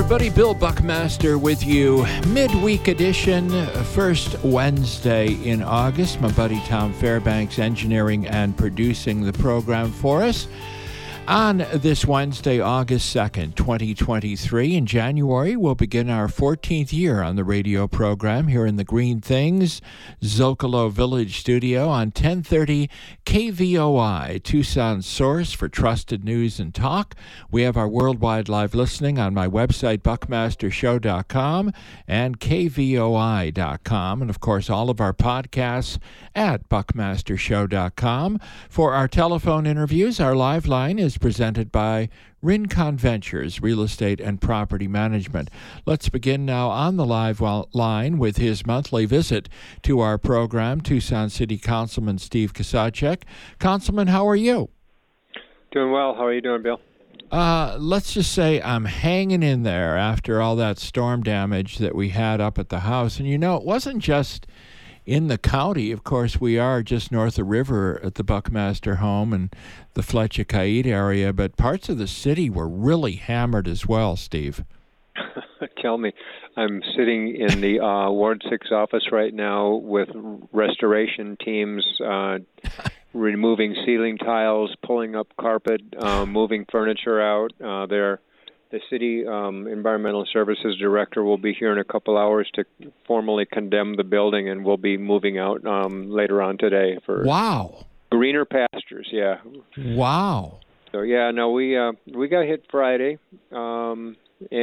everybody. Bill Buckmaster with you. Midweek edition, first Wednesday in August. My buddy Tom Fairbanks engineering and producing the program for us. On this Wednesday, August 2nd, 2023, in January, we'll begin our 14th year on the radio program here in the Green Things Zocalo Village studio on 1030 KVOI, Tucson's source for trusted news and talk. We have our worldwide live listening on my website, buckmastershow.com and kvoi.com, and of course all of our podcasts at buckmastershow.com. For our telephone interviews, our live line is presented by Rincon Ventures, Real Estate and Property Management. Let's begin now on the live line with his monthly visit to our program, Tucson City Councilman Steve Kusacek. Councilman, how are you? Doing well. How are you doing, Bill? Let's just say I'm hanging in there after all that storm damage that we had up at the house. And, you know, it wasn't just in the county. Of course, we are just north of the river at the Buckmaster home and the Flecha Caid area, but parts of the city were really hammered as well, Steve. Tell me. I'm sitting in the Ward 6 office right now with restoration teams removing ceiling tiles, pulling up carpet, moving furniture out. The city environmental services director will be here in a couple hours to formally condemn the building, and we'll be moving out later on today for greener pastures. Yeah. Wow. So yeah, no, we got hit Friday, and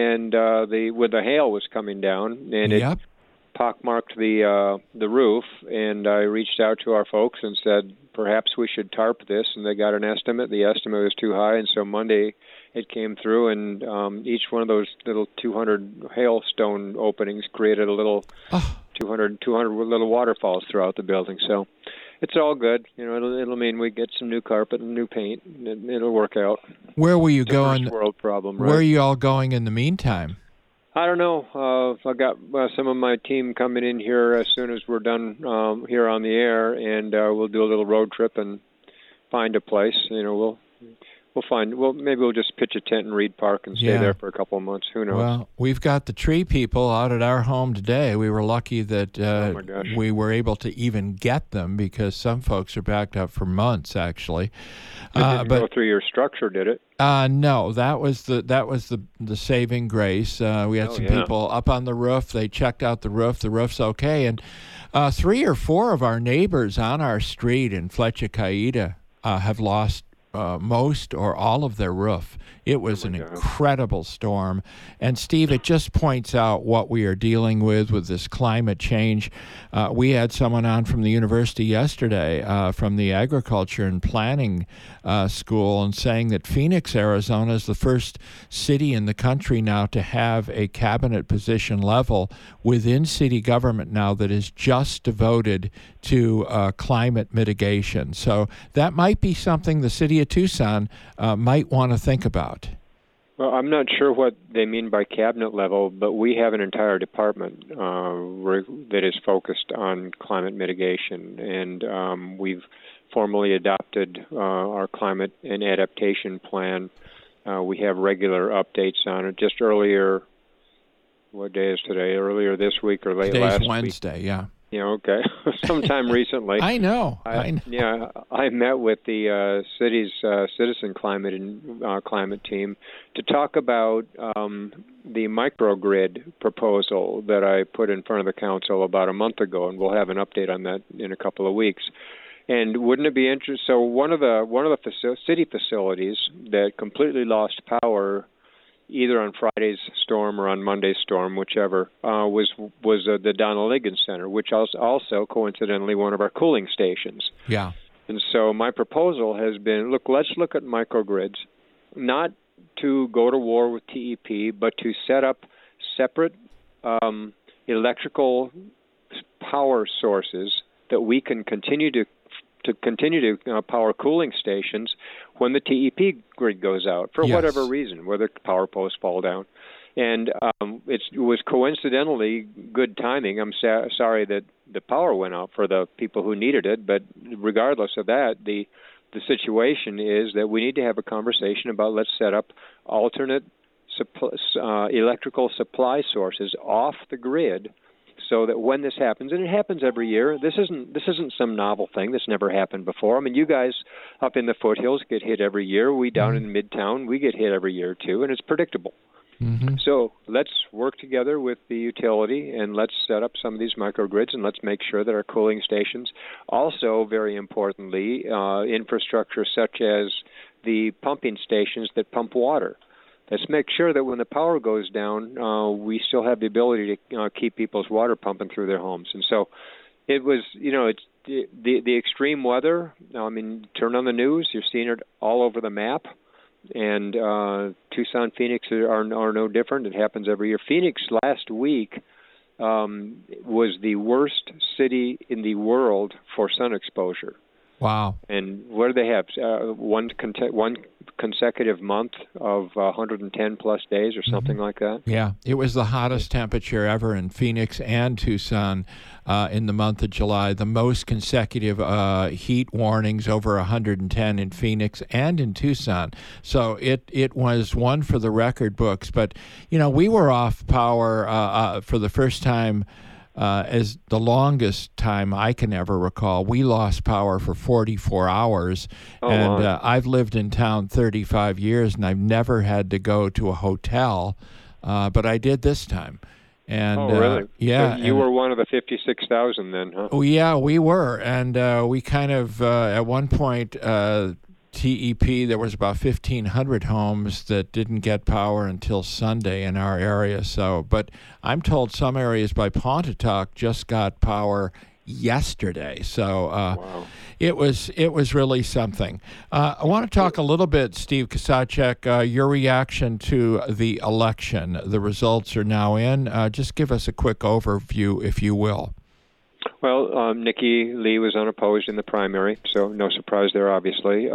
with the hail was coming down, and it pockmarked the roof. And I reached out to our folks and said perhaps we should tarp this, and they got an estimate. The estimate was too high, and so Monday it came through, and each one of those little 200 hailstone openings created a little 200 little waterfalls throughout the building. So it's all good. You know, it'll mean we get some new carpet and new paint, and it'll work out. Where were you going? First world problem, right? Where are you all going in the meantime? I don't know. I got some of my team coming in here as soon as we're done here on the air, and we'll do a little road trip and find a place. You know, maybe we'll just pitch a tent in Reed Park and stay there for a couple of months. Who knows? Well, we've got the tree people out at our home today. We were lucky that we were able to even get them because some folks are backed up for months, actually. It didn't go through your structure, did it? No, that was the saving grace. We had some people up on the roof. They checked out the roof. The roof's okay. And 3 or 4 of our neighbors on our street in Flecha Caid have lost most or all of their roof. It was an incredible storm. And, Steve, it just points out what we are dealing with this climate change. We had someone on from the university yesterday from the agriculture and planning school and saying that Phoenix, Arizona is the first city in the country now to have a cabinet position level within city government now that is just devoted to climate mitigation. So that might be something the city of Tucson might want to think about. Well, I'm not sure what they mean by cabinet level, but we have an entire department that is focused on climate mitigation, and we've formally adopted our climate and adaptation plan. We have regular updates on it. Just earlier, what day is today? Earlier this week or late last week? Today's Wednesday, yeah. Yeah, okay. Sometime recently. I know. Yeah, I met with the city's citizen climate team to talk about the microgrid proposal that I put in front of the council about a month ago, and we'll have an update on that in a couple of weeks. And wouldn't it be interesting? So one of the city facilities that completely lost power, either on Friday's storm or on Monday's storm, whichever, was the Donald Liggins Center, which also coincidentally one of our cooling stations. Yeah. And so my proposal has been, let's look at microgrids, not to go to war with TEP, but to set up separate electrical power sources that we can continue to power cooling stations when the TEP grid goes out for whatever reason, whether power posts fall down. And it was coincidentally good timing. I'm sorry that the power went out for the people who needed it, but regardless of that, the situation is that we need to have a conversation about let's set up alternate electrical supply sources off the grid, so that when this happens, and it happens every year, this isn't some novel thing. This never happened before. I mean, you guys up in the foothills get hit every year. We down in Midtown, we get hit every year too, and it's predictable. Mm-hmm. So let's work together with the utility, and let's set up some of these microgrids, and let's make sure that our cooling stations, also very importantly, infrastructure such as the pumping stations that pump water. Let's make sure that when the power goes down, we still have the ability to keep people's water pumping through their homes. And so it was, it's the extreme weather. I mean, turn on the news, you're seeing it all over the map. And Tucson, Phoenix are no different. It happens every year. Phoenix last week was the worst city in the world for sun exposure. Wow. And what do they have? One consecutive month of 110-plus days or something like that? Yeah. It was the hottest temperature ever in Phoenix and Tucson in the month of July. The most consecutive heat warnings, over 110 in Phoenix and in Tucson. So it was one for the record books. But, we were off power for the first time as the longest time I can ever recall. We lost power for 44 hours, and I've lived in town 35 years, and I've never had to go to a hotel, but I did this time. And, really? Yeah. So you were one of the 56,000 then, huh? Oh, yeah, we were, and we kind of, at one point, TEP, there was about 1,500 homes that didn't get power until Sunday in our area. But I'm told some areas by Pontotoc just got power yesterday. So wow. It was really something. I want to talk a little bit, Steve Kusacek, your reaction to the election. The results are now in. Just give us a quick overview, if you will. Well, Nikki Lee was unopposed in the primary, so no surprise there, obviously.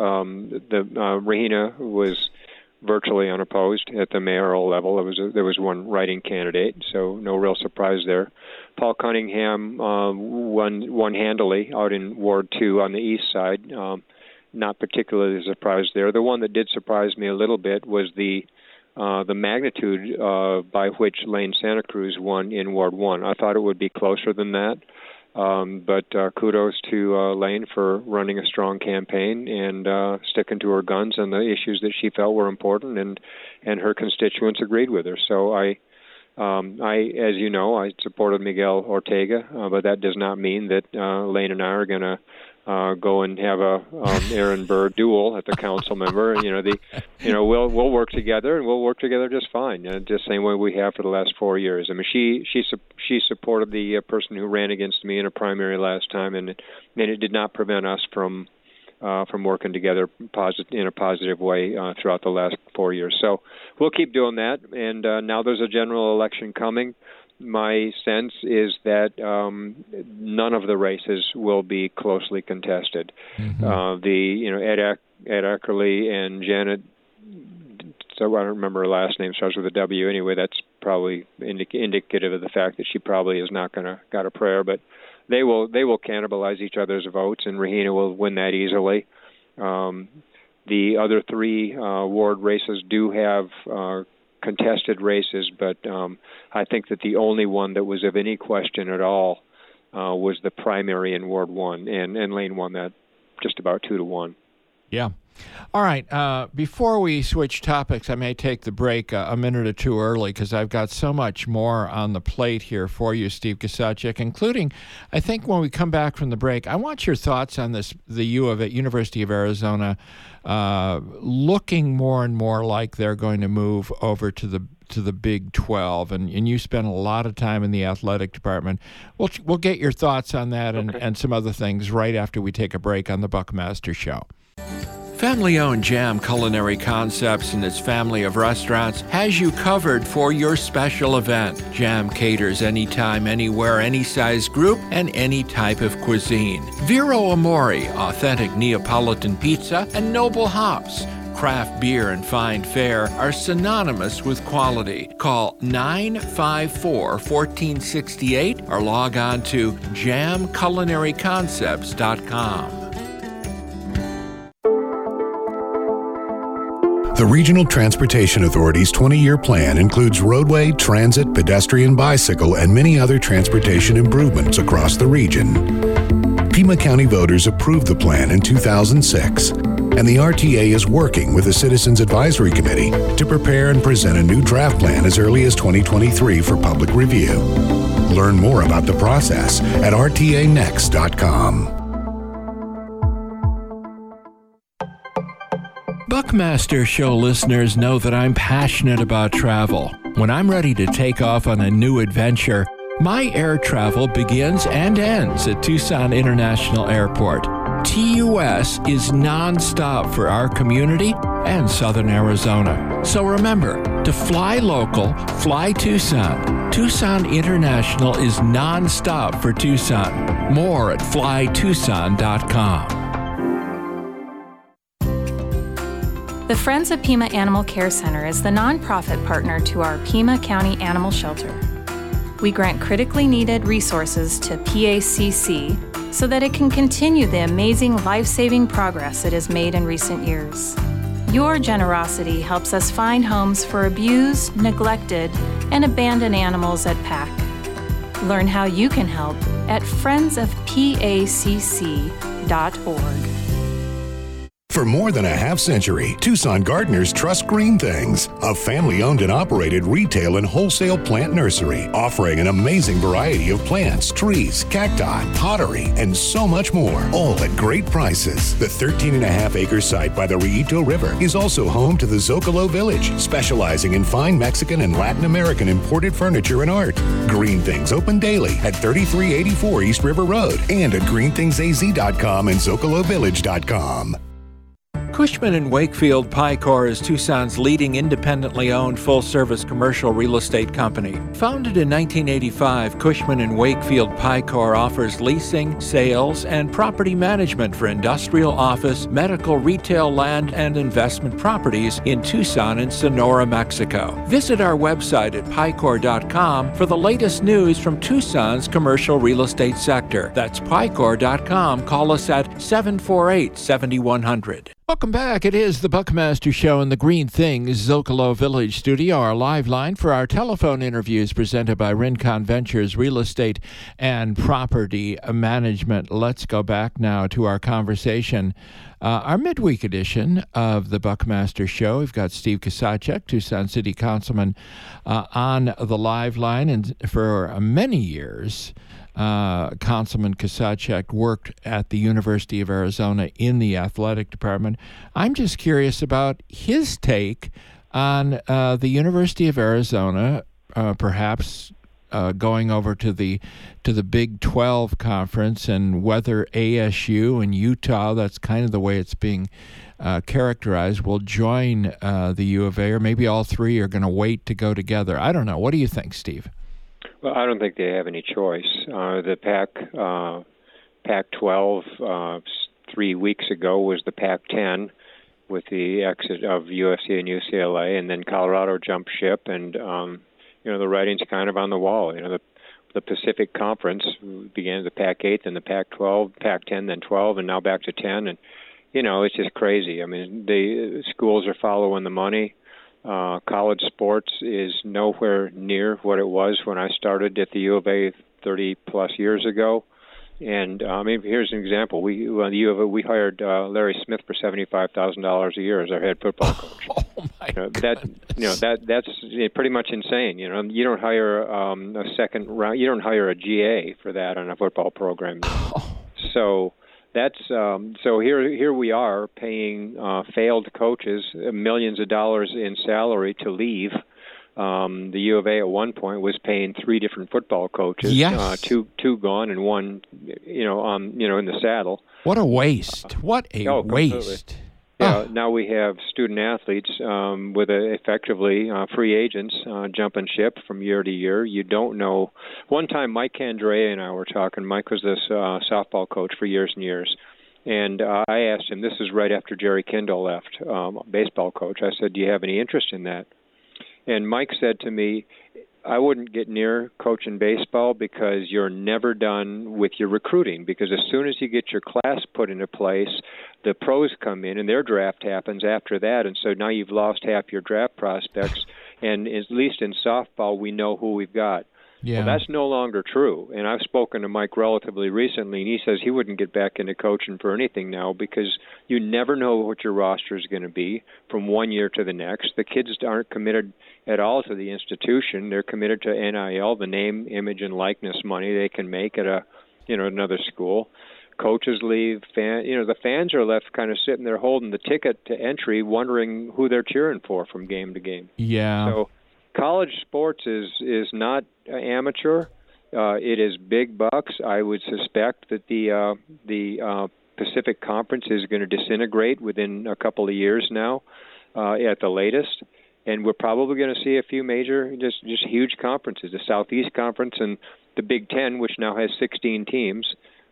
Rahina was virtually unopposed at the mayoral level. There was one writing candidate, so no real surprise there. Paul Cunningham won handily out in Ward 2 on the east side. Not particularly surprised there. The one that did surprise me a little bit was the magnitude by which Lane Santa Cruz won in Ward 1. I thought it would be closer than that. But kudos to Lane for running a strong campaign and sticking to her guns on the issues that she felt were important, and her constituents agreed with her. So I, as you know, I supported Miguel Ortega, but that does not mean that Lane and I are going to go and have a Aaron Burr duel at the council member. We'll work together, and we'll work together just fine, just the same way we have for the last 4 years. I mean, she supported the person who ran against me in a primary last time, and it did not prevent us from working together in a positive way throughout the last 4 years. So we'll keep doing that, and now there's a general election coming. My sense is that none of the races will be closely contested. Mm-hmm. Ed Eckerly and Janet, so I don't remember her last name, starts with a W. Anyway, that's probably indicative of the fact that she probably is not going to got a prayer, but they will cannibalize each other's votes, and Rahina will win that easily. The other three ward races do have contested races, but I think that the only one that was of any question at all was the primary in Ward 1, and Lane won that just about 2-1. Yeah. All right. Before we switch topics, I may take the break a minute or two early because I've got so much more on the plate here for you, Steve Kusacek, including, I think when we come back from the break, I want your thoughts on this, the University of Arizona, looking more and more like they're going to move over to the Big 12, and you spent a lot of time in the athletic department. We'll get your thoughts on that and some other things right after we take a break on the Buckmaster Show. Family-owned Jam Culinary Concepts and its family of restaurants has you covered for your special event. Jam caters anytime, anywhere, any size group, and any type of cuisine. Vero Amore, authentic Neapolitan pizza, and Noble Hops. Craft beer and fine fare are synonymous with quality. Call 954-1468 or log on to jamculinaryconcepts.com. The Regional Transportation Authority's 20-year plan includes roadway, transit, pedestrian, bicycle, and many other transportation improvements across the region. Pima County voters approved the plan in 2006, and the RTA is working with the Citizens Advisory Committee to prepare and present a new draft plan as early as 2023 for public review. Learn more about the process at rtanext.com. Buckmaster Show listeners know that I'm passionate about travel. When I'm ready to take off on a new adventure, my air travel begins and ends at Tucson International Airport. TUS is nonstop for our community and Southern Arizona. So remember, to fly local, fly Tucson. Tucson International is nonstop for Tucson. More at flytucson.com. The Friends of Pima Animal Care Center is the nonprofit partner to our Pima County Animal Shelter. We grant critically needed resources to PACC so that it can continue the amazing life-saving progress it has made in recent years. Your generosity helps us find homes for abused, neglected, and abandoned animals at PAC. Learn how you can help at friendsofpacc.org. For more than a half-century, Tucson gardeners trust Green Things, a family-owned and operated retail and wholesale plant nursery, offering an amazing variety of plants, trees, cacti, pottery, and so much more, all at great prices. The 13.5-acre site by the Rillito River is also home to the Zocalo Village, specializing in fine Mexican and Latin American imported furniture and art. Green Things open daily at 3384 East River Road and at greenthingsaz.com and zocalovillage.com. Cushman & Wakefield Picor is Tucson's leading independently owned full-service commercial real estate company. Founded in 1985, Cushman & Wakefield Picor offers leasing, sales, and property management for industrial, office, medical, retail, land, and investment properties in Tucson and Sonora, Mexico. Visit our website at picor.com for the latest news from Tucson's commercial real estate sector. That's picor.com. Call us at 748-7100. Welcome back. It is the Buckmaster Show in the Green Things Zocalo Village studio. Our live line for our telephone interviews presented by Rincon Ventures Real Estate and Property Management. Let's go back now to our conversation. Our midweek edition of the Buckmaster Show. We've got Steve Kusacek, Tucson City Councilman, on the live line. And for many years, Councilman Kusacek worked at the University of Arizona in the athletic department. I'm just curious about his take on the University of Arizona, perhaps going over to the Big 12 conference, and whether ASU and Utah, that's kind of the way it's being characterized, will join the U of A, or maybe all three are going to wait to go together. I don't know. What do you think, Steve? Well, I don't think they have any choice. The Pac-12 3 weeks ago was the Pac-10 with the exit of USC and UCLA, and then Colorado jumped ship, and the writing's kind of on the wall. The Pacific Conference began as the Pac-8, then the Pac-12, Pac-10, then 12, and now back to 10, and it's just crazy. I mean, the schools are following the money. College sports is nowhere near what it was when I started at the U of A 30-plus years ago. And here's an example. The U of A, we hired Larry Smith for $75,000 a year as our head football coach. Oh my goodness. That's pretty much insane. You don't hire a second round. You don't hire a GA for that on a football program. So. That's so here we are paying failed coaches millions of dollars in salary to leave. The U of A at one point was paying three different football coaches. Yes. Two gone and one, in the saddle. What a waste! What a waste! Completely. Yeah, now we have student athletes with effectively free agents jumping ship from year to year. You don't know. One time, Mike Candrea and I were talking. Mike was this softball coach for years and years. And I asked him, this is right after Jerry Kindle left, baseball coach. I said, do you have any interest in that? And Mike said to me, I wouldn't get near coaching baseball because you're never done with your recruiting. Because as soon as you get your class put into place, the pros come in and their draft happens after that. And so now you've lost half your draft prospects. And at least in softball, we know who we've got. Yeah. Well, that's no longer true. And I've spoken to Mike relatively recently, and he says he wouldn't get back into coaching for anything now because you never know what your roster is going to be from one year to the next. The kids aren't committed at all to the institution. They're committed to NIL, the name, image, and likeness money they can make at another school. Coaches leave. The fans are left kind of sitting there holding the ticket to entry, wondering who they're cheering for from game to game. Yeah. So college sports is not amateur. It is big bucks. I would suspect that the Pacific Conference is going to disintegrate within a couple of years now, at the latest. And we're probably going to see a few major, just huge conferences. The Southeast Conference and the Big Ten, which now has 16 teams,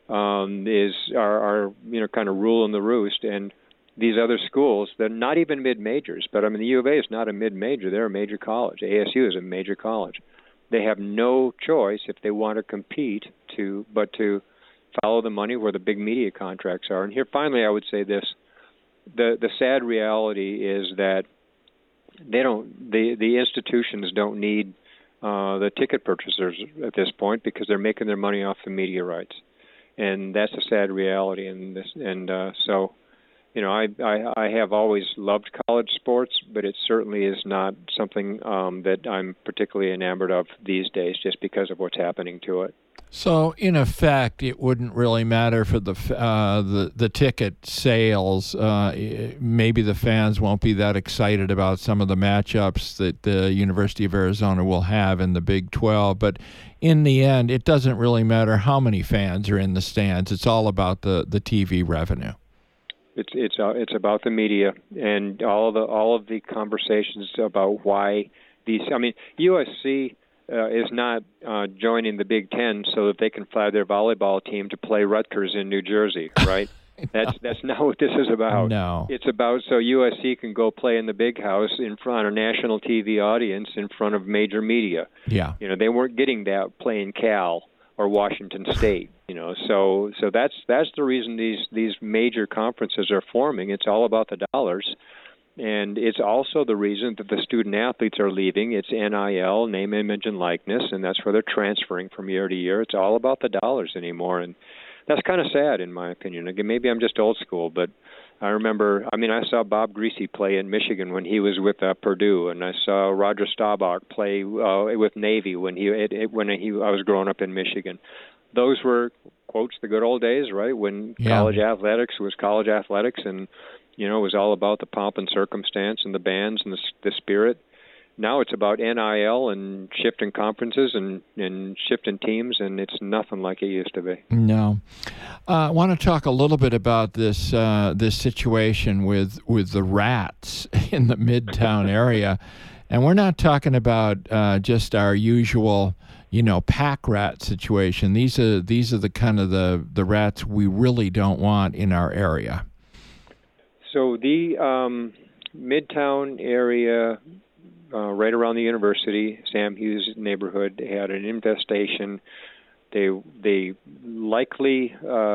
are kind of ruling the roost. And these other schools, they're not even mid-majors. But, the U of A is not a mid-major. They're a major college. ASU is a major college. They have no choice if they want to compete but to follow the money where the big media contracts are. And here, finally, I would say this. The sad reality is that the institutions don't need the ticket purchasers at this point because they're making their money off the media rights. And that's a sad reality. So I have always loved college sports, but it certainly is not something that I'm particularly enamored of these days just because of what's happening to it. So, in effect, it wouldn't really matter for the ticket sales. Maybe the fans won't be that excited about some of the matchups that the University of Arizona will have in the Big 12. But in the end, it doesn't really matter how many fans are in the stands. It's all about the TV revenue. It's about the media and all of the conversations about why these. USC is not joining the Big Ten so that they can fly their volleyball team to play Rutgers in New Jersey, right? That's not what this is about. No, it's about so USC can go play in the big house in front of a national TV audience in front of major media. Yeah, they weren't getting that playing Cal or Washington State. So that's the reason these major conferences are forming. It's all about the dollars. And it's also the reason that the student athletes are leaving. It's NIL, name, image, and likeness, and that's where they're transferring from year to year. It's all about the dollars anymore, and that's kind of sad in my opinion. Again, maybe I'm just old school, but I remember, I saw Bob Greasy play in Michigan when he was with Purdue, and I saw Roger Staubach play with Navy when I was growing up in Michigan. Those were, quotes, the good old days, right, when college athletics was college athletics, and it was all about the pomp and circumstance and the bands and the spirit. Now it's about NIL and shifting conferences and shifting teams, and it's nothing like it used to be. No. I want to talk a little bit about this situation with the rats in the Midtown area. And we're not talking about just our usual, pack rat situation. These are the kind of the rats we really don't want in our area. So the Midtown area, right around the university, Sam Hughes neighborhood, had an infestation. They likely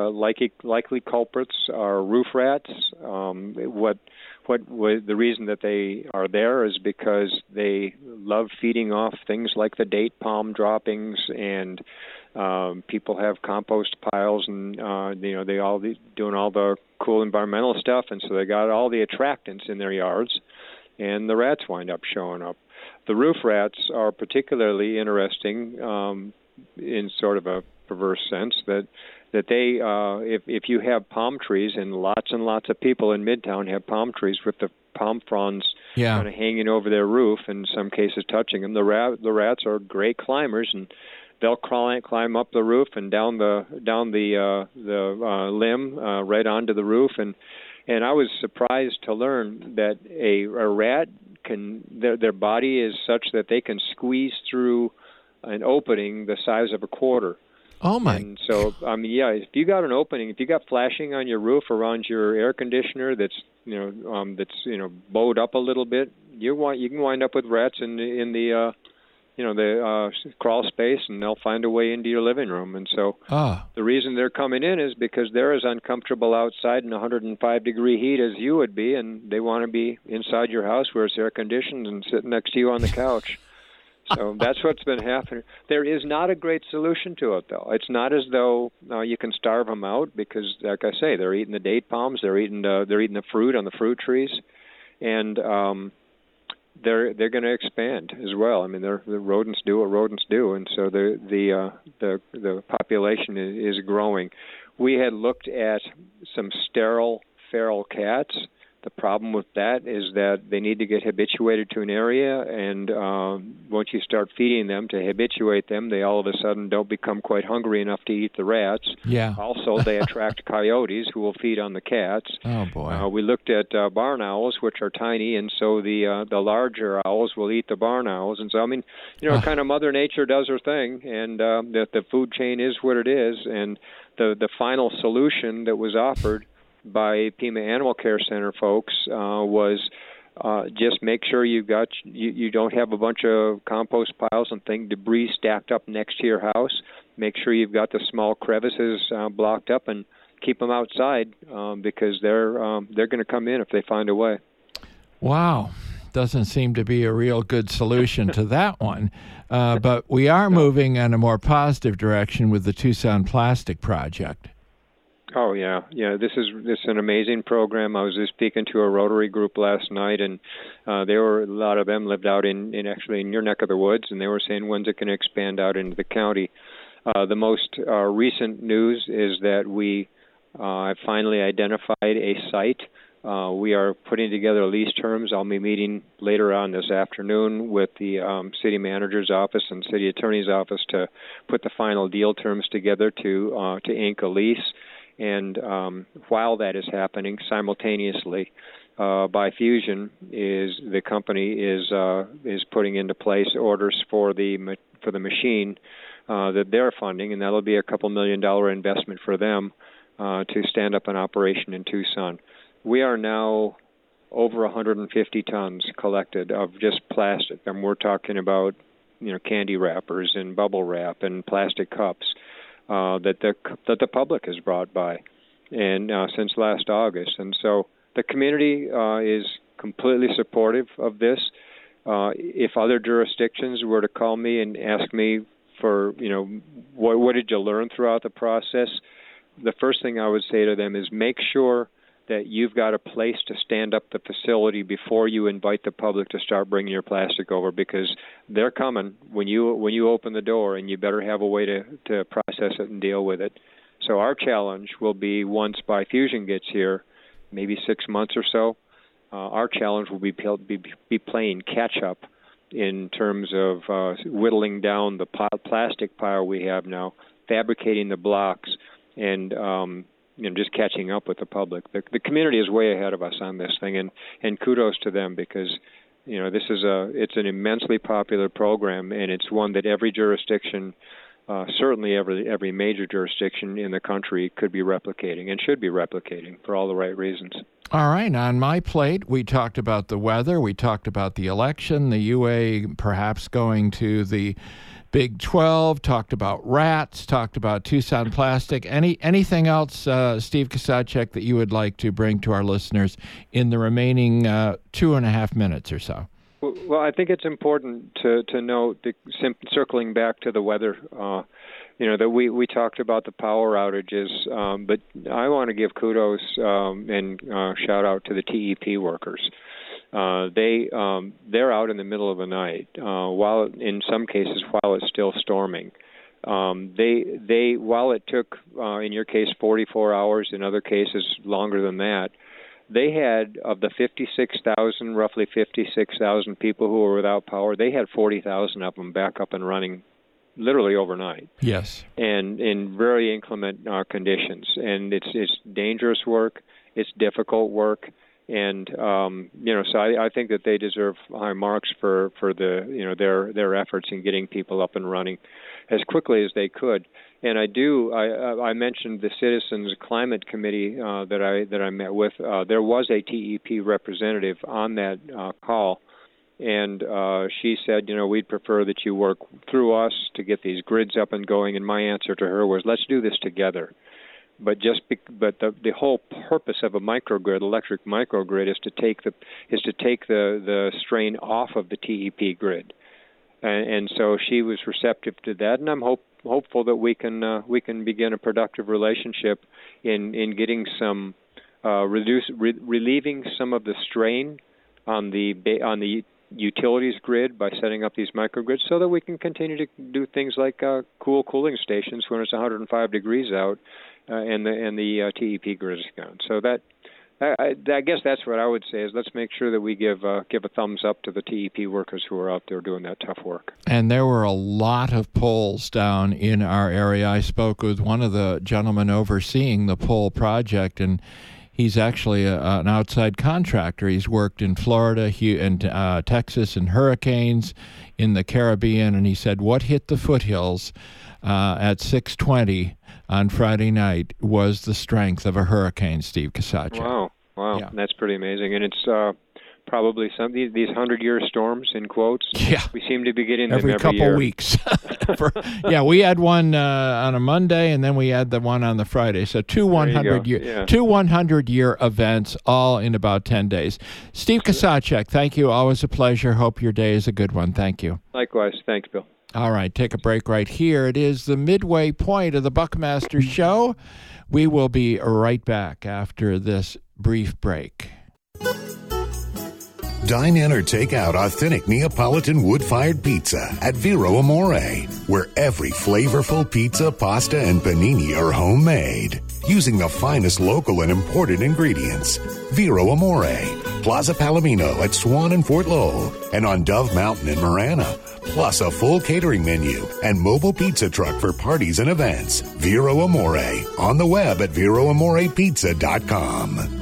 culprits are roof rats. What the reason that they are there is because they love feeding off things like the date palm droppings, and people have compost piles, and they all doing all the cool environmental stuff, and so they got all the attractants in their yards, and the rats wind up showing up. The roof rats are particularly interesting in sort of a perverse sense that they if you have palm trees, and lots of people in Midtown have palm trees with the palm fronds kind of hanging over their roof, in some cases touching them. The rats are great climbers, and they'll climb up the roof and down the limb right onto the roof, and I was surprised to learn that a rat their body is such that they can squeeze through an opening the size of a quarter. Oh my! And so if you got an opening, if you got flashing on your roof around your air conditioner that's bowed up a little bit, you can wind up with rats in the the crawl space, and they'll find a way into your living room. And so the reason they're coming in is because they're as uncomfortable outside in 105-degree heat as you would be, and they want to be inside your house where it's air-conditioned and sitting next to you on the couch. So that's what's been happening. There is not a great solution to it, though. It's not as though you can starve them out because, like I say, they're eating the date palms, they're eating the fruit on the fruit trees, and they're going to expand as well. I mean, the rodents do what rodents do, and so the population is growing. We had looked at some sterile feral cats. The problem with that is that they need to get habituated to an area, and once you start feeding them to habituate them, they all of a sudden don't become quite hungry enough to eat the rats. Yeah. Also, they attract coyotes who will feed on the cats. Oh, boy. We looked at barn owls, which are tiny, and so the larger owls will eat the barn owls. And so, I mean, kind of Mother Nature does her thing, and the food chain is what it is. And the final solution that was offered by Pima Animal Care Center folks was just make sure you don't have a bunch of compost piles and debris stacked up next to your house. Make sure you've got the small crevices blocked up and keep them outside because they're going to come in if they find a way. Wow. Doesn't seem to be a real good solution to that one. But we are moving in a more positive direction with the Tucson Plastic Project. Oh, yeah. This is an amazing program. I was just speaking to a Rotary group last night, and a lot of them lived out in your neck of the woods, and they were saying when's it going to expand out into the county. The most recent news is that we have finally identified a site. We are putting together lease terms. I'll be meeting later on this afternoon with the city manager's office and city attorney's office to put the final deal terms together to ink a lease. And while that is happening, simultaneously, Bifusion the company is putting into place orders for the machine that they're funding, and that'll be a $2 million investment for them to stand up an operation in Tucson. We are now over 150 tons collected of just plastic, and we're talking about candy wrappers and bubble wrap and plastic cups. That the public has brought by, and since last August, and so the community is completely supportive of this. If other jurisdictions were to call me and ask me for what did you learn throughout the process, the first thing I would say to them is make sure that you've got a place to stand up the facility before you invite the public to start bringing your plastic over, because they're coming when you open the door, and you better have a way to process it and deal with it. So our challenge will be, once Bifusion gets here, maybe 6 months or so, our challenge will be playing catch-up in terms of whittling down the plastic pile we have now, fabricating the blocks, and just catching up with the public. The community is way ahead of us on this thing, and kudos to them, because it's an immensely popular program, and it's one that every jurisdiction, certainly every major jurisdiction in the country, could be replicating and should be replicating for all the right reasons. All right. On my plate, we talked about the weather, we talked about the election, the UA perhaps going to the Big 12, talked about rats, talked about Tucson Plastic. Anything else, Steve Kusacek, that you would like to bring to our listeners in the remaining 2.5 minutes or so? Well, I think it's important to note, circling back to the weather, that we talked about the power outages, but I want to give kudos and shout out to the TEP workers. They're out in the middle of the night, while in some cases while it's still storming. They while it took in your case 44 hours, in other cases longer than that, they had, of the roughly 56,000 people who were without power, they had 40,000 of them back up and running literally overnight. Yes. And in very inclement conditions. And it's dangerous work, it's difficult work. And so I think that they deserve high marks for the their efforts in getting people up and running as quickly as they could. And I mentioned the Citizens Climate Committee that I met with. There was a TEP representative on that call, And she said, we'd prefer that you work through us to get these grids up and going. And my answer to her was, let's do this together. But the whole purpose of a microgrid, electric microgrid, is to take the strain off of the TEP grid. And so she was receptive to that, and I'm hopeful that we can begin a productive relationship in getting some relieving some of the strain on the utilities grid by setting up these microgrids, so that we can continue to do things like cooling stations when it's 105 degrees out, and the TEP grid is gone. So I guess that's what I would say, is let's make sure that we give a thumbs up to the TEP workers who are out there doing that tough work. And there were a lot of poles down in our area. I spoke with one of the gentlemen overseeing the pole project, and he's actually an outside contractor. He's worked in Florida and Texas and hurricanes in the Caribbean, and he said what hit the foothills at 6:20 on Friday night was the strength of a hurricane, Steve Kusacek. Wow, yeah. That's pretty amazing. And it's probably some these 100-year storms, in quotes. Yeah. We seem to be getting them every couple year. Weeks. We had one on a Monday, and then we had the one on the Friday. So two 100-year events, all in about 10 days. Steve Kusacek, thank you. Always a pleasure. Hope your day is a good one. Thank you. Likewise. Thanks, Bill. All right, take a break right here. It is the midway point of the Buckmaster Show. We will be right back after this brief break. Dine in or take out authentic Neapolitan wood-fired pizza at Vero Amore, where every flavorful pizza, pasta, and panini are homemade, using the finest local and imported ingredients. Vero Amore, Plaza Palomino at Swan and Fort Lowell, and on Dove Mountain in Marana, plus a full catering menu and mobile pizza truck for parties and events. Vero Amore, on the web at VeroAmorePizza.com.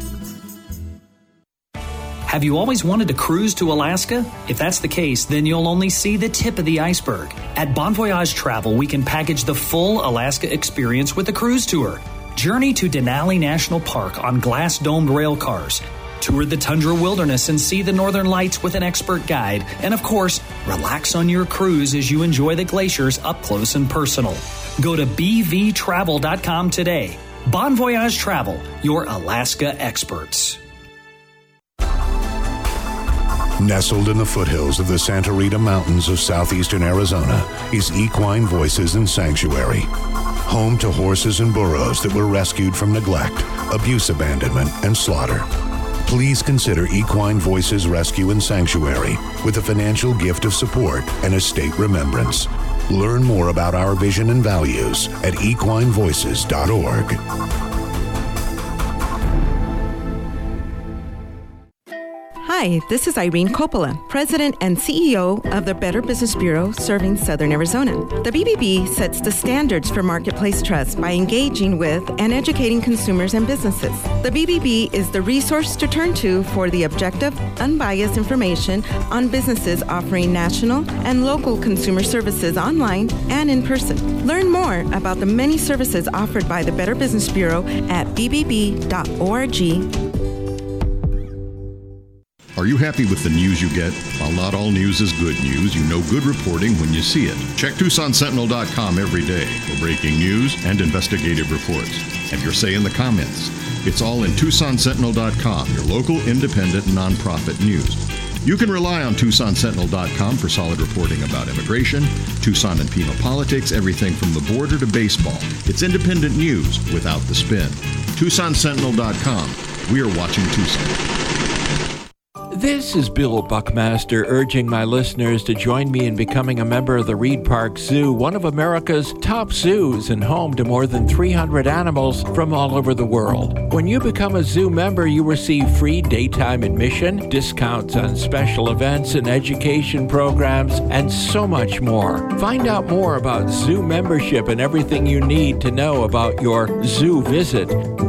Have you always wanted to cruise to Alaska? If that's the case, then you'll only see the tip of the iceberg. At Bon Voyage Travel, we can package the full Alaska experience with a cruise tour. Journey to Denali National Park on glass-domed rail cars. Tour the tundra wilderness and see the northern lights with an expert guide. And of course, relax on your cruise as you enjoy the glaciers up close and personal. Go to bvtravel.com today. Bon Voyage Travel, your Alaska experts. Nestled in the foothills of the Santa Rita Mountains of southeastern Arizona is Equine Voices and Sanctuary. Home to horses and burros that were rescued from neglect, abuse, abandonment, and slaughter. Please consider Equine Voices Rescue and Sanctuary with a financial gift of support and estate remembrance. Learn more about our vision and values at equinevoices.org. Hi, this is Irene Coppola, President and CEO of the Better Business Bureau serving Southern Arizona. The BBB sets the standards for marketplace trust by engaging with and educating consumers and businesses. The BBB is the resource to turn to for the objective, unbiased information on businesses offering national and local consumer services online and in person. Learn more about the many services offered by the Better Business Bureau at bbb.org. Are you happy with the news you get? While not all news is good news, you know good reporting when you see it. Check TucsonSentinel.com every day for breaking news and investigative reports. Have your say in the comments. It's all in TucsonSentinel.com, your local independent nonprofit news. You can rely on TucsonSentinel.com for solid reporting about immigration, Tucson and Pima politics, everything from the border to baseball. It's independent news without the spin. TucsonSentinel.com. We are watching Tucson. This is Bill Buckmaster urging my listeners to join me in becoming a member of the Reed Park Zoo, one of America's top zoos and home to more than 300 animals from all over the world. When you become a zoo member, you receive free daytime admission, discounts on special events and education programs, and so much more. Find out more about zoo membership and everything you need to know about your zoo visit.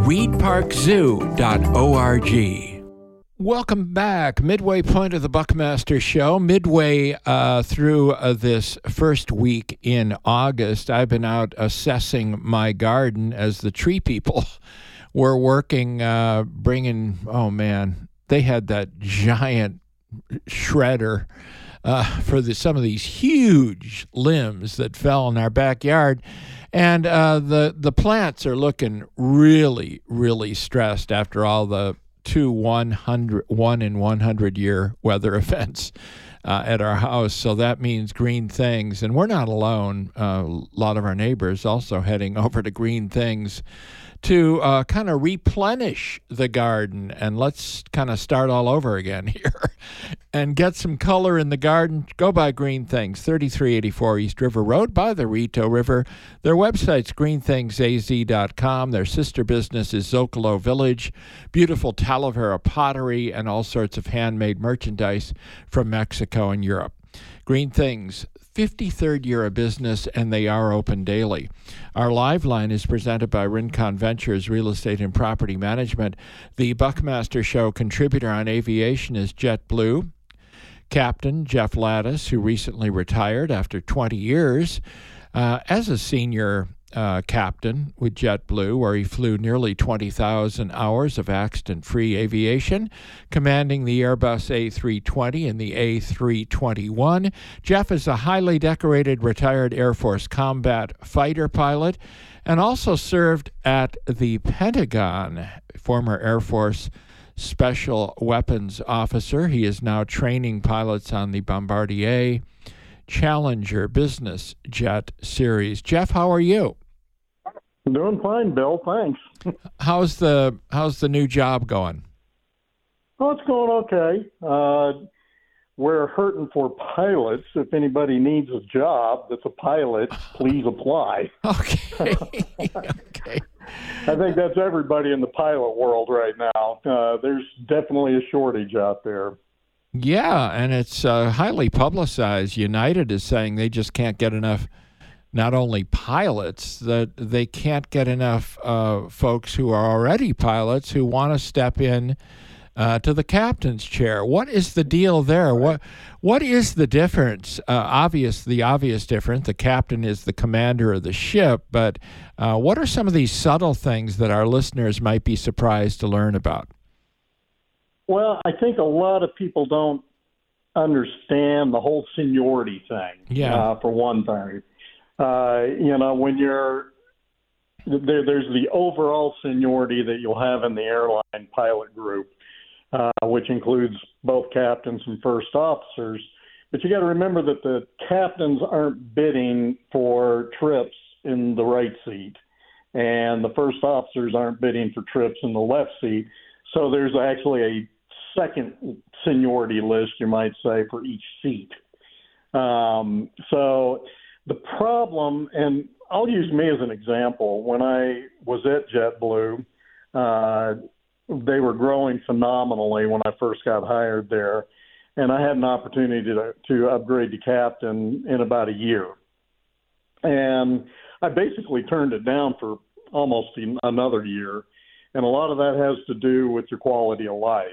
reedparkzoo.org. Welcome back. Midway point of the Buckmaster Show. Midway through this first week in August, I've been out assessing my garden as the tree people were working, bringing, they had that giant shredder for some of these huge limbs that fell in our backyard. And the plants are looking really, really stressed after all the 1 in 100 year weather events at our house. So that means Green Things. And we're not alone. A lot of our neighbors also heading over to Green Things to kind of replenish the garden. And let's kind of start all over again here and get some color in the garden. Go by Green Things, 3384 East River Road by the Rito River. Their website's greenthingsaz.com. Their sister business is Zocalo Village, beautiful Talavera pottery, and all sorts of handmade merchandise from Mexico and Europe. Green Things, 53rd year of business, and they are open daily. Our live line is presented by Rincon Ventures Real Estate and Property Management. The Buckmaster Show contributor on aviation is JetBlue. Captain Jeff Lattis, who recently retired after 20 years as a senior captain with JetBlue, where he flew nearly 20,000 hours of accident-free aviation, commanding the Airbus A320 and the A321. Jeff is a highly decorated retired Air Force combat fighter pilot and also served at the Pentagon, former Air Force Special Weapons Officer. He is now training pilots on the Bombardier Challenger business jet series. Jeff, how are you? Doing fine, Bill. Thanks. How's the new job going? Oh, it's going okay. We're hurting for pilots. If anybody needs a job that's a pilot, please apply. Okay. Okay. I think that's everybody in the pilot world right now. There's definitely a shortage out there. Yeah, and it's highly publicized. United is saying they just can't get enough, not only pilots, that they can't get enough folks who are already pilots who want to step in to the captain's chair. What is the deal there? What is the difference? The obvious difference, the captain is the commander of the ship, but what are some of these subtle things that our listeners might be surprised to learn about? Well, I think a lot of people don't understand the whole seniority thing. Yeah. For one thing, when you're there's the overall seniority that you'll have in the airline pilot group, which includes both captains and first officers. But you got to remember that the captains aren't bidding for trips in the right seat, and the first officers aren't bidding for trips in the left seat. So there's actually a second seniority list, you might say, for each seat. So the problem, and I'll use me as an example. When I was at JetBlue, they were growing phenomenally when I first got hired there, and I had an opportunity to upgrade to captain in about a year. And I basically turned it down for almost another year, and a lot of that has to do with your quality of life.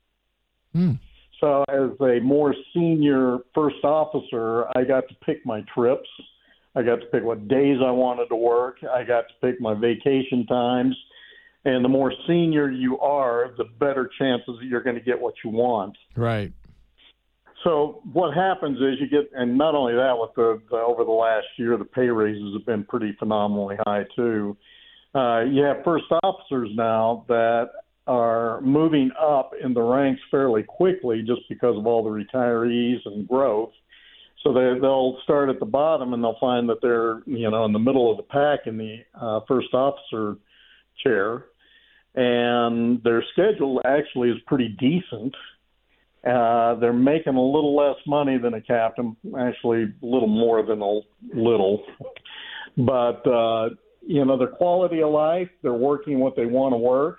So as a more senior first officer, I got to pick my trips. I got to pick what days I wanted to work. I got to pick my vacation times. And the more senior you are, the better chances that you're going to get what you want. Right. So what happens is you get, and not only that, with the over the last year, the pay raises have been pretty phenomenally high too. You have first officers now that are moving up in the ranks fairly quickly just because of all the retirees and growth. So they'll start at the bottom and they'll find that they're, in the middle of the pack in the first officer chair. And their schedule actually is pretty decent. They're making a little less money than a captain, actually a little more than a little. But, their quality of life, they're working what they want to work.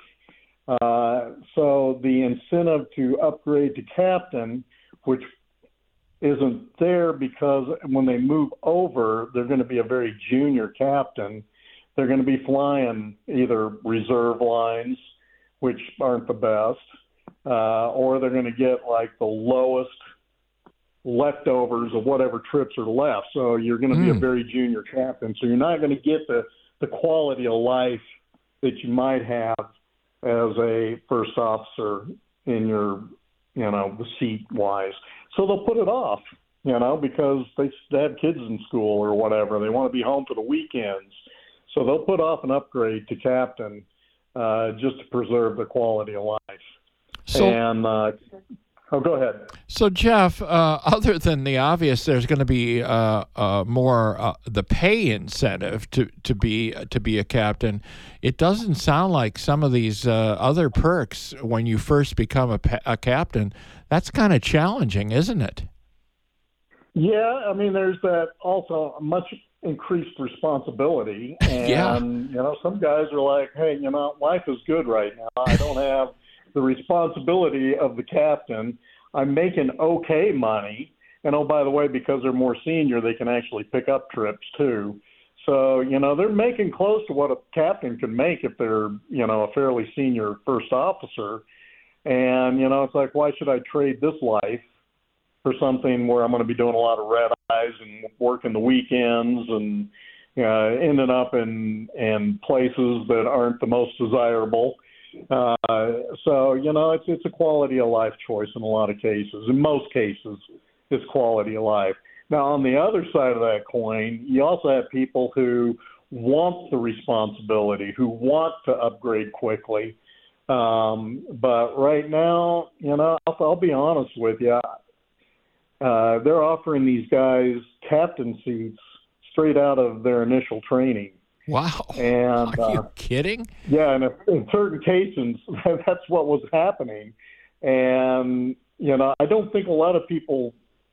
So the incentive to upgrade to captain, which isn't there because when they move over, they're going to be a very junior captain. They're going to be flying either reserve lines, which aren't the best, or they're going to get like the lowest leftovers of whatever trips are left. So you're going to be a very junior captain. So you're not going to get the quality of life that you might have as a first officer in your the seat wise. So they'll put it off, because they have kids in school or whatever. They want to be home for the weekends. So they'll put off an upgrade to captain just to preserve the quality of life. Go ahead. So, Jeff, other than the obvious, there's going to be more the pay incentive to be a captain. It doesn't sound like some of these other perks when you first become a captain. That's kind of challenging, isn't it? Yeah, I mean, there's that also much increased responsibility, and some guys are like, hey, life is good right now. I don't have the responsibility of the captain. I'm making okay money. And, oh, by the way, because they're more senior, they can actually pick up trips too. So, they're making close to what a captain can make if they're, a fairly senior first officer. And, it's like, why should I trade this life for something where I'm going to be doing a lot of red eyes and working the weekends and ending up in places that aren't the most desirable? So, it's a quality of life choice in a lot of cases. In most cases, it's quality of life. Now, on the other side of that coin, you also have people who want the responsibility, who want to upgrade quickly. But right now, I'll be honest with you, they're offering these guys captain seats straight out of their initial training. Wow. And, are you kidding? Yeah, and in certain cases, that's what was happening. And, I don't think a lot of people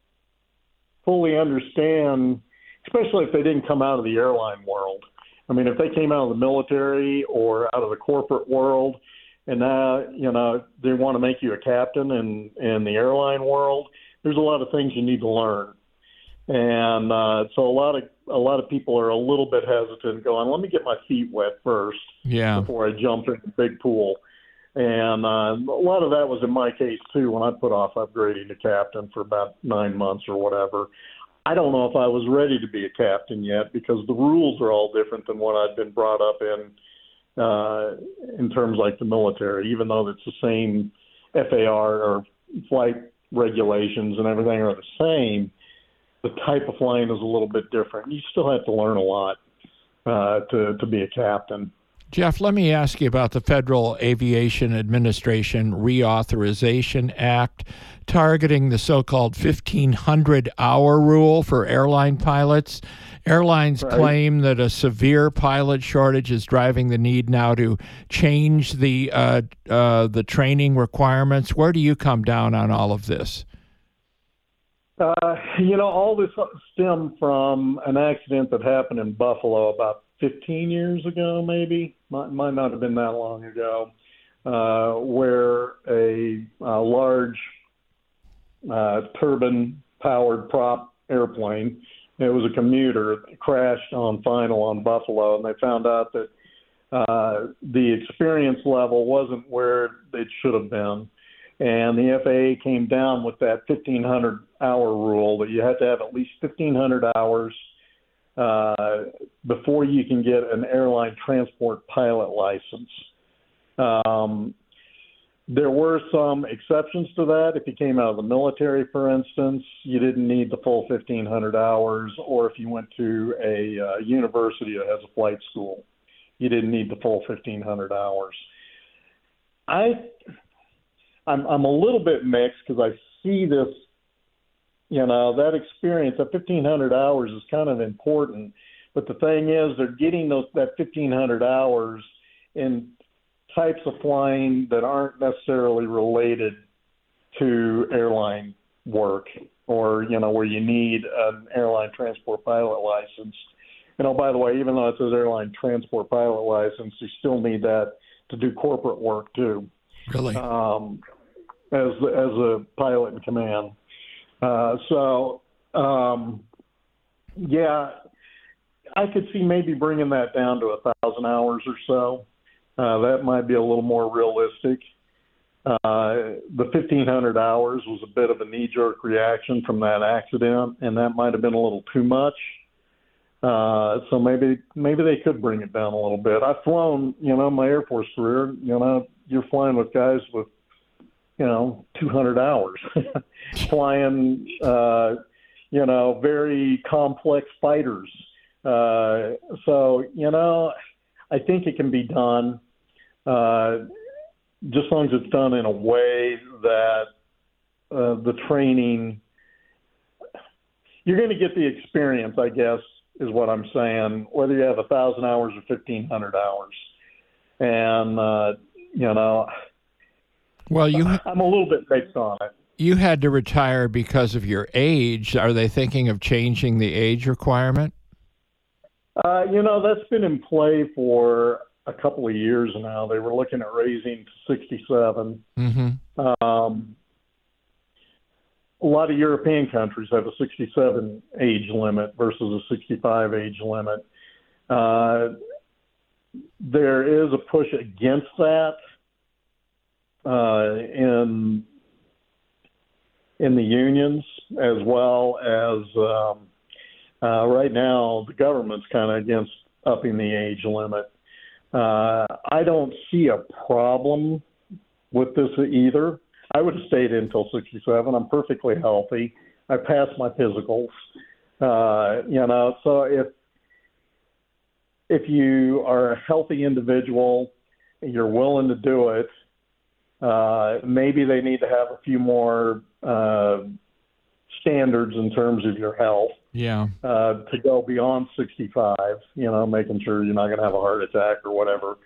fully understand, especially if they didn't come out of the airline world. I mean, if they came out of the military or out of the corporate world, and now, they want to make you a captain in the airline world, there's a lot of things you need to learn. And so a lot of people are a little bit hesitant going, let me get my feet wet first before I jump in the big pool. And a lot of that was in my case, too, when I put off upgrading to captain for about 9 months or whatever. I don't know if I was ready to be a captain yet because the rules are all different than what I'd been brought up in terms like the military, even though it's the same FAR or flight regulations and everything are the same. The type of flying is a little bit different. You still have to learn a lot to be a captain. Jeff, let me ask you about the Federal Aviation Administration Reauthorization Act, targeting the so-called 1,500-hour rule for airline pilots. Airlines claim that a severe pilot shortage is driving the need now to change the training requirements. Where do you come down on all of this? All this stemmed from an accident that happened in Buffalo about 15 years ago, maybe. Might not have been that long ago, where a large turbine-powered prop airplane, it was a commuter, crashed on final on Buffalo, and they found out that the experience level wasn't where it should have been. And the FAA came down with that 1,500-hour rule that you had to have at least 1,500 hours before you can get an airline transport pilot license. There were some exceptions to that. If you came out of the military, for instance, you didn't need the full 1,500 hours, or if you went to a university that has a flight school, you didn't need the full 1,500 hours. I'm a little bit mixed because I see this, that experience, that 1,500 hours is kind of important. But the thing is, they're getting that 1,500 hours in types of flying that aren't necessarily related to airline work or, where you need an airline transport pilot license. By the way, even though it says airline transport pilot license, you still need that to do corporate work too. Really? As a pilot in command. I could see maybe bringing that down to 1,000 hours or so. That might be a little more realistic. The 1,500 hours was a bit of a knee-jerk reaction from that accident, and that might have been a little too much. So maybe they could bring it down a little bit. I've flown, my Air Force career, you're flying with guys with 200 hours flying, very complex fighters. So, I think it can be done, just as long as it's done in a way that the training, you're going to get the experience, I guess, is what I'm saying, whether you have 1,000 hours or 1,500 hours. And, well, I'm a little bit based on it. You had to retire because of your age. Are they thinking of changing the age requirement? That's been in play for a couple of years now. They were looking at raising to 67. Mm-hmm. A lot of European countries have a 67 age limit versus a 65 age limit. There is a push against that in the unions, as well as right now the government's kind of against upping the age limit. I don't see a problem with this either. I would have stayed until 67. I'm perfectly healthy. I passed my physicals. So if you are a healthy individual and you're willing to do it, maybe they need to have a few more standards in terms of your health. Yeah. To go beyond 65, making sure you're not going to have a heart attack or whatever.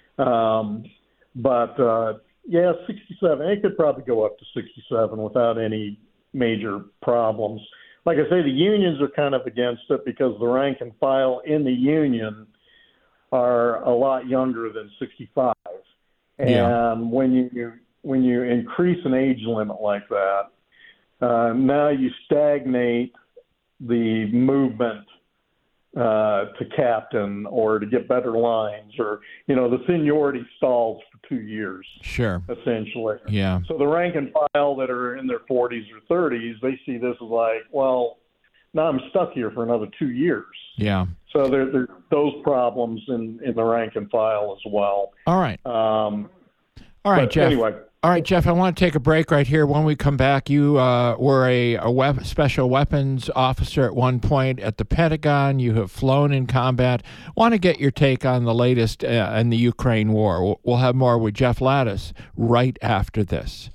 Yeah, 67. It could probably go up to 67 without any major problems. Like I say, the unions are kind of against it because the rank and file in the union are a lot younger than 65. Yeah. And when you increase an age limit like that, now you stagnate the movement to captain or to get better lines, or the seniority stalls for 2 years. Sure. Essentially. Yeah. So the rank and file that are in their 40s or 30s, they see this as like, well, now I'm stuck here for another 2 years. Yeah. So there's those problems in the rank and file as well. All right. All right, Jeff. Anyway. All right, Jeff, I want to take a break right here. When we come back, you were a special weapons officer at one point at the Pentagon. You have flown in combat. Want to get your take on the latest in the Ukraine war. We'll have more with Jeff Lattice right after this.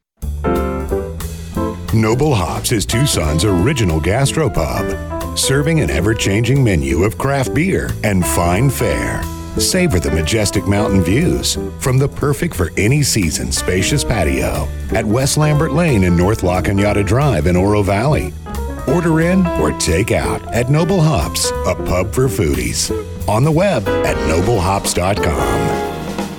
Noble Hops is Tucson's original gastropub, serving an ever-changing menu of craft beer and fine fare. Savor the majestic mountain views from the perfect for any season spacious patio at West Lambert Lane and North La Cañada Drive in Oro Valley. Order in or take out at Noble Hops, a pub for foodies. On the web at noblehops.com.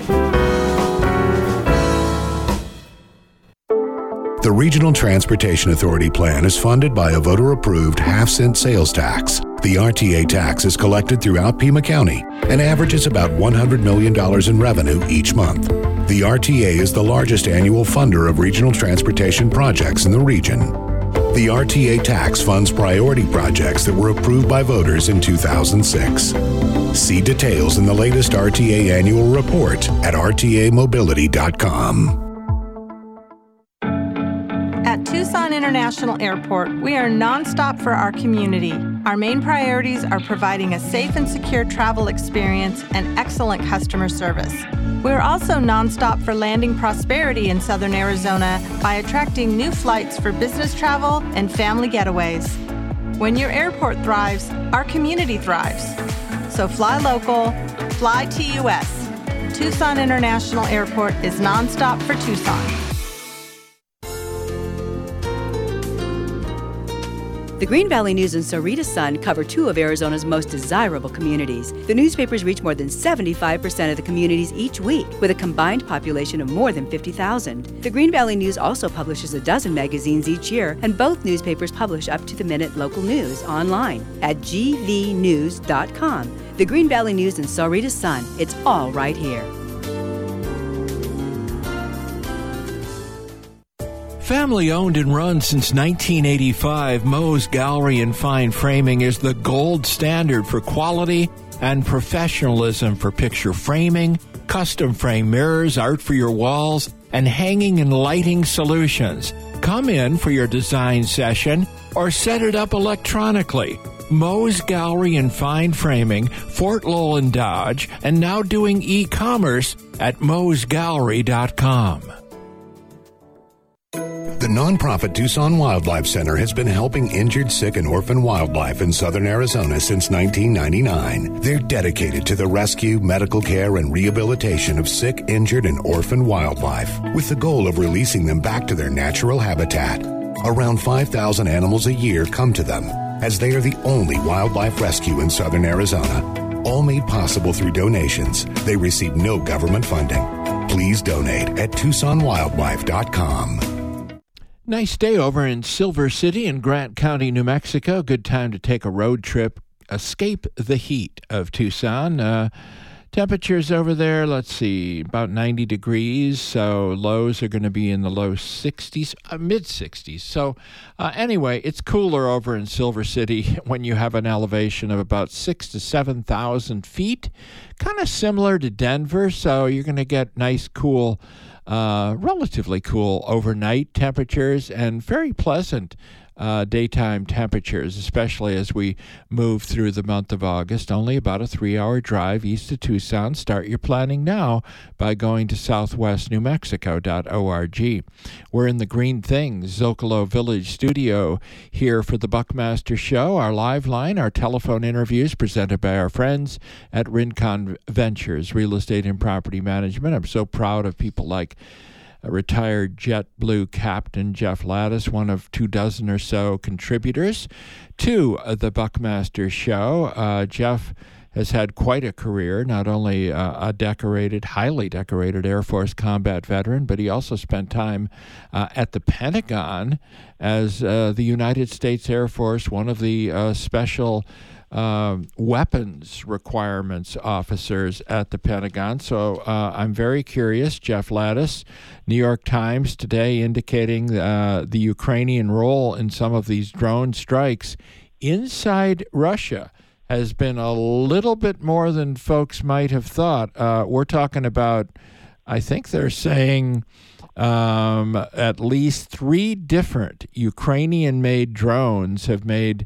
The Regional Transportation Authority plan is funded by a voter-approved half-cent sales tax. The RTA tax is collected throughout Pima County and averages about $100 million in revenue each month. The RTA is the largest annual funder of regional transportation projects in the region. The RTA tax funds priority projects that were approved by voters in 2006. See details in the latest RTA annual report at rtamobility.com. At Tucson International Airport, we are nonstop for our community. Our main priorities are providing a safe and secure travel experience and excellent customer service. We're also nonstop for landing prosperity in Southern Arizona by attracting new flights for business travel and family getaways. When your airport thrives, our community thrives. So fly local, fly TUS. Tucson International Airport is nonstop for Tucson. The Green Valley News and Sahuarita Sun cover two of Arizona's most desirable communities. The newspapers reach more than 75% of the communities each week, with a combined population of more than 50,000. The Green Valley News also publishes a dozen magazines each year, and both newspapers publish up-to-the-minute local news online at gvnews.com. The Green Valley News and Sahuarita Sun, it's all right here. Family owned and run since 1985, Moe's Gallery and Fine Framing is the gold standard for quality and professionalism for picture framing, custom frame mirrors, art for your walls, and hanging and lighting solutions. Come in for your design session or set it up electronically. Moe's Gallery and Fine Framing, Fort Lowell and Dodge, and now doing e-commerce at moesgallery.com. The nonprofit Tucson Wildlife Center has been helping injured, sick, and orphan wildlife in southern Arizona since 1999. They're dedicated to the rescue, medical care, and rehabilitation of sick, injured, and orphan wildlife, with the goal of releasing them back to their natural habitat. Around 5,000 animals a year come to them, as they are the only wildlife rescue in southern Arizona. All made possible through donations. They receive no government funding. Please donate at TucsonWildlife.com. Nice day over in Silver City in Grant County, New Mexico. Good time to take a road trip, escape the heat of Tucson. Temperatures over there, let's see, about 90 degrees. So lows are going to be in the low 60s, mid-60s. So anyway, it's cooler over in Silver City when you have an elevation of about 6,000 to 7,000 feet. Kind of similar to Denver, so you're going to get nice, cool, relatively cool overnight temperatures and very pleasant daytime temperatures, especially as we move through the month of August. Only about a 3-hour drive east of Tucson. Start your planning now by going to southwestnewmexico.org. We're in the Green Things Zocalo Village studio here for the Buckmaster Show. Our live line, our telephone interviews presented by our friends at Rincon Ventures, Real Estate and Property Management. I'm so proud of people like retired JetBlue Captain Jeff Lattis, one of 24 or so contributors to the Buckmaster Show. Jeff has had quite a career, not only a decorated, highly decorated Air Force combat veteran, but he also spent time at the Pentagon as the United States Air Force, one of the special weapons requirements officers at the Pentagon. So I'm very curious. Jeff Lattis, New York Times today indicating the Ukrainian role in some of these drone strikes inside Russia has been a little bit more than folks might have thought. We're talking about, I think they're saying at least 3 different Ukrainian-made drones have made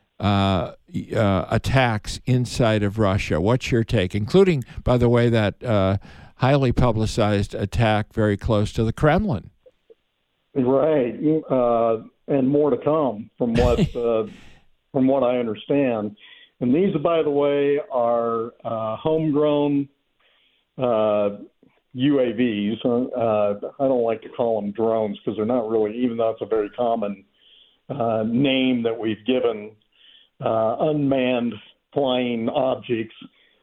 attacks inside of Russia. What's your take? Including, by the way, that highly publicized attack very close to the Kremlin. Right, and more to come from what from what I understand. And these, by the way, are homegrown UAVs. I don't like to call them drones because they're not really, even though it's a very common name that we've given unmanned flying objects.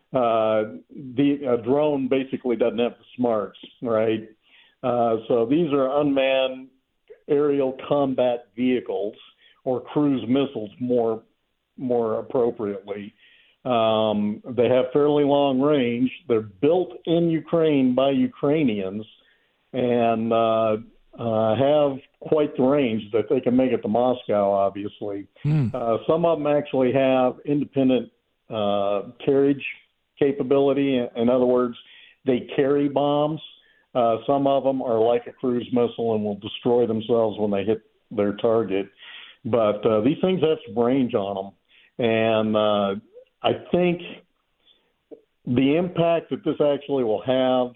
The drone basically doesn't have the smarts, right? So these are unmanned aerial combat vehicles, or cruise missiles more appropriately. They have fairly long range. They're built in Ukraine by Ukrainians and have quite the range that they can make it to Moscow, obviously. Some of them actually have independent carriage capability. In other words, they carry bombs. Some of them are like a cruise missile and will destroy themselves when they hit their target. But these things have some range on them. And I think the impact that this actually will have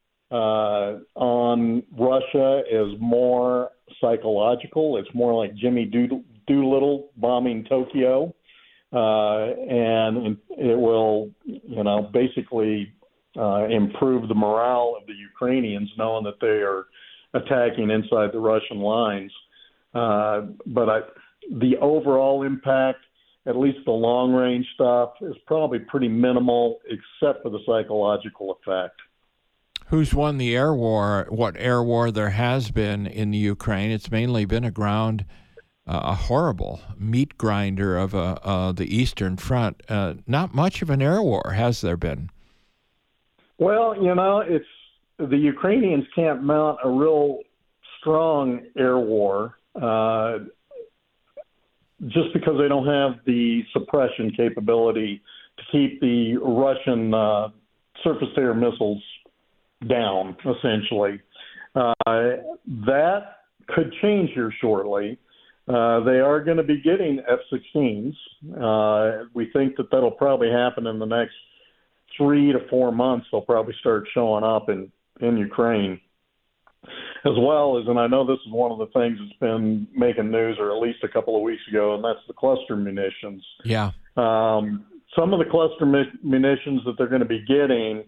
on Russia is more psychological. It's more like Jimmy Doolittle bombing Tokyo. And it will, basically improve the morale of the Ukrainians, knowing that they are attacking inside the Russian lines. But the overall impact, at least the long-range stuff, is probably pretty minimal, except for the psychological effect. Who's won the air war? What air war there has been in the Ukraine? It's mainly been a horrible meat grinder of the Eastern Front. Not much of an air war, has there been? Well, it's the Ukrainians can't mount a real strong air war just because they don't have the suppression capability to keep the Russian surface-to-air missiles down, essentially. That could change here shortly. They are going to be getting F-16s. We think that that'll probably happen in the next 3 to 4 months. They'll probably start showing up in Ukraine, as well as, and I know this is one of the things that's been making news, or at least a couple of weeks ago, and that's the cluster munitions. Yeah. Some of the cluster munitions that they're going to be getting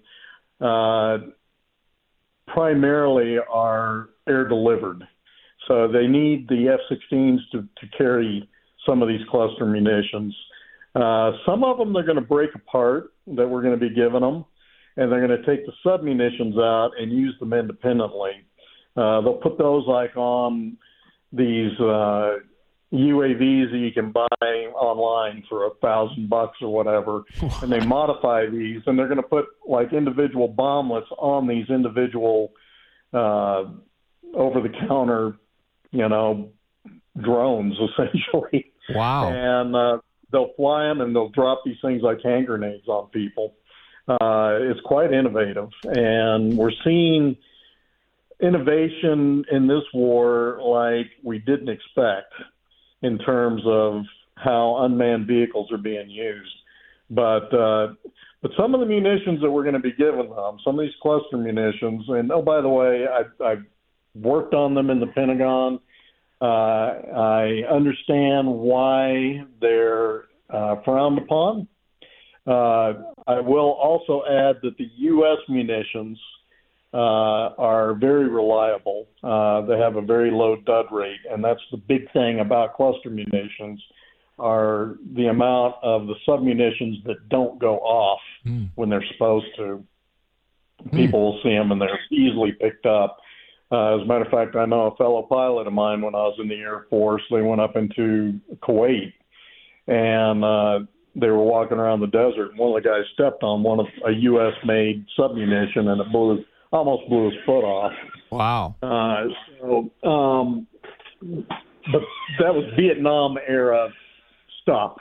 primarily are air delivered. So they need the F-16s to carry some of these cluster munitions. Some of them they're going to break apart that we're going to be giving them, and they're going to take the submunitions out and use them independently. They'll put those like on these UAVs that you can buy online for $1,000 or whatever, and they modify these, and they're going to put like individual bomblets on these individual over-the-counter, drones, essentially. Wow. And they'll fly them, and they'll drop these things like hand grenades on people. It's quite innovative, and we're seeing innovation in this war like we didn't expect in terms of how unmanned vehicles are being used. But some of the munitions that we're going to be giving them, some of these cluster munitions, and oh, by the way, I've worked on them in the Pentagon. I understand why they're frowned upon. I will also add that the U.S. munitions are very reliable. They have a very low dud rate, and that's the big thing about cluster munitions, are the amount of the submunitions that don't go off when they're supposed to. People will see them, and they're easily picked up. As a matter of fact, I know a fellow pilot of mine when I was in the Air Force. They went up into Kuwait, and they were walking around the desert, and one of the guys stepped on a U.S.-made submunition, and it almost blew his foot off. Wow. But that was Vietnam-era stuff.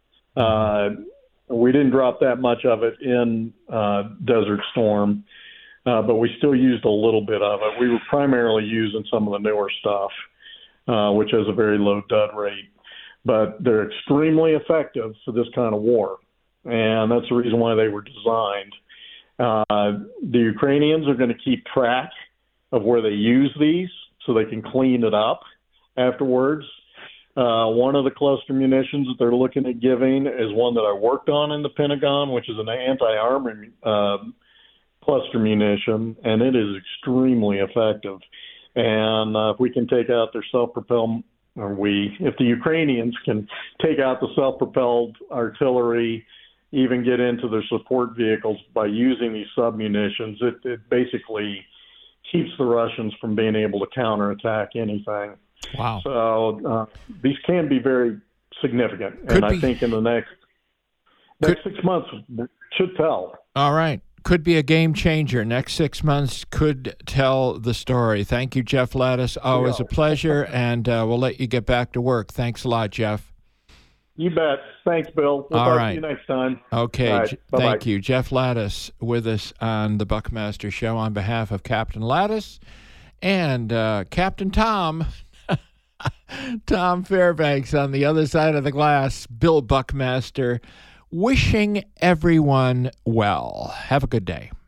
We didn't drop that much of it in Desert Storm, but we still used a little bit of it. We were primarily using some of the newer stuff, which has a very low dud rate. But they're extremely effective for this kind of war, and that's the reason why they were designed. The Ukrainians are going to keep track of where they use these so they can clean it up afterwards. One of the cluster munitions that they're looking at giving is one that I worked on in the Pentagon, which is an anti-armor cluster munition, and it is extremely effective. And if we can take out their self-propelled, if the Ukrainians can take out the self-propelled artillery, even get into their support vehicles by using these submunitions, it basically keeps the Russians from being able to counterattack anything. Wow. So these can be very significant. I think in the next 6 months should tell. All right. Could be a game changer. Next 6 months could tell the story. Thank you, Jeff Lattis. Always a pleasure, and we'll let you get back to work. Thanks a lot, Jeff. You bet. Thanks, Bill. We'll talk to you next time. Okay. Right. Thank you. Jeff Lattis with us on the Buckmaster Show on behalf of Captain Lattis and Captain Tom, Tom Fairbanks on the other side of the glass, Bill Buckmaster, wishing everyone well. Have a good day.